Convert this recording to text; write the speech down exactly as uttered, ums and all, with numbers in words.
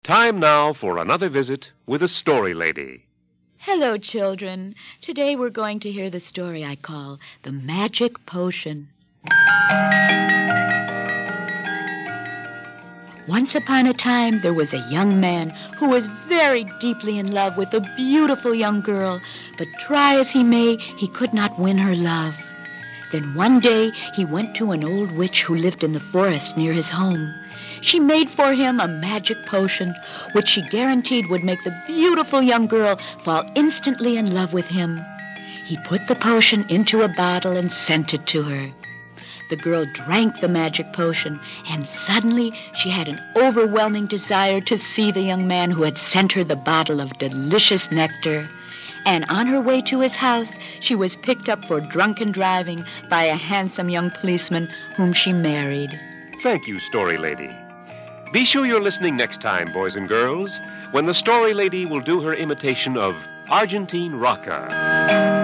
Time now for another visit with a story lady. Hello, children. Today we're going to hear the story I call The Magic Potion. Once upon a time, there was a young man who was very deeply in love with a beautiful young girl, but try as he may, he could not win her love. Then one day, he went to an old witch who lived in the forest near his home. She made for him a magic potion, which she guaranteed would make the beautiful young girl fall instantly in love with him. He put the potion into a bottle and sent it to her. The girl drank the magic potion, and suddenly she had an overwhelming desire to see the young man who had sent her the bottle of delicious nectar. And on her way to his house, she was picked up for drunken driving by a handsome young policeman whom she married. Thank you, story lady. Be sure you're listening next time, boys and girls, when the story lady will do her imitation of Argentine Rocca.